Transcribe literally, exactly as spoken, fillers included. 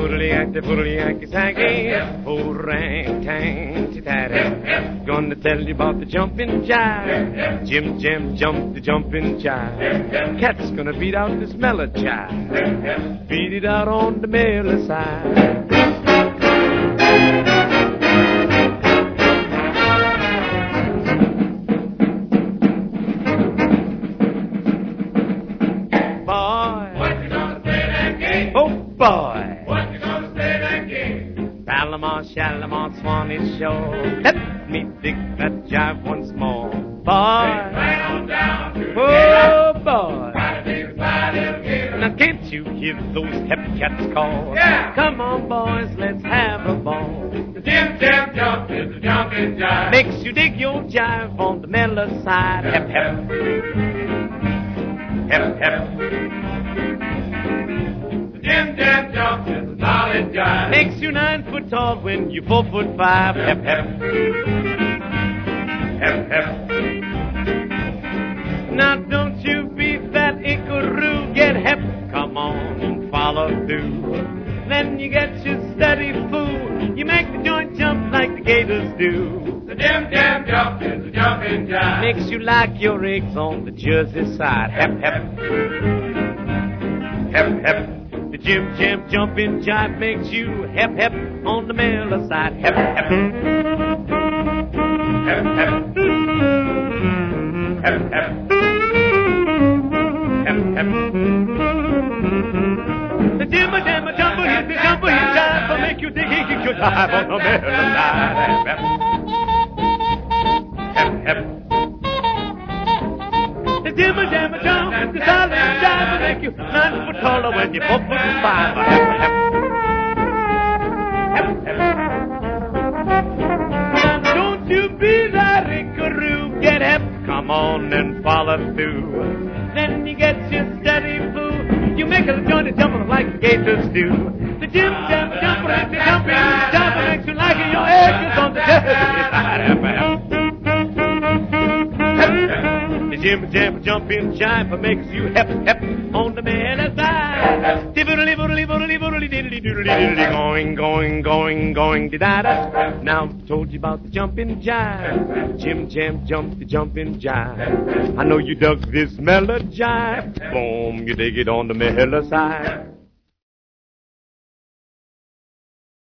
Poodle-yankee, poodle-yankee, sanky, poodle-rang-tang, tatty. Gonna tell you about the jumping jive. Jim Jam jumped the jumping jive. Cat's gonna beat out this mellow jive. Beat it out on the mellow side. Boy, what you gonna say that game? Palomar, Shalimar, Swanee Shore. Let me dig that jive once more. Boy, right on down to the oh boy, Gotta dig the fire, little gator. now can't you hear those hep cats call? Yeah. Come on, boys, let's have a ball. The Jim Jam jump is the jumping jive. Makes you dig your jive on the mellow side. Hep hep, hep hep. Jim Jam jump is a solid jive. Makes you nine foot tall when you four foot five. Hep hep, hep hep. Now don't you be that inkaroo, get hep. Come on and follow through. Then you get your steady fool. You make the joint jump like the gators do. The Jim Jam jump is the jumping jive. Makes you like your eggs on the Jersey side. Hep hep, hep hep. The Jim Jam jumping jive makes you hep hep on the mellow side. Hep hep, hep hep, hep hep, hep hep. The Jim Jam jumper hit the jumper hit jive will make you dig your jive on the mellow side. Hep hep, hep hep. The Jim Jam jump, the solid jive will make you nine foot taller when you're four foot five. Hep hep, hep hep. Now don't you be that inkaroo, get hep. Come on and follow through. Then you get your steady food. You make a joint jump like the gators do. The Jim Jam jumper is the jumping jive makes you like your eggs on the Jersey side. Hep hep. The Jim Jam jumping jive makes you hep hep on the mellow side. Diddly diddly diddly diddly diddly diddly diddly, going going going going da da. Now I've told you about the jumping jive. Jim Jam jumped the jumping jive. I know you dug this mellow jive. Boom, you dig it on the mellow side.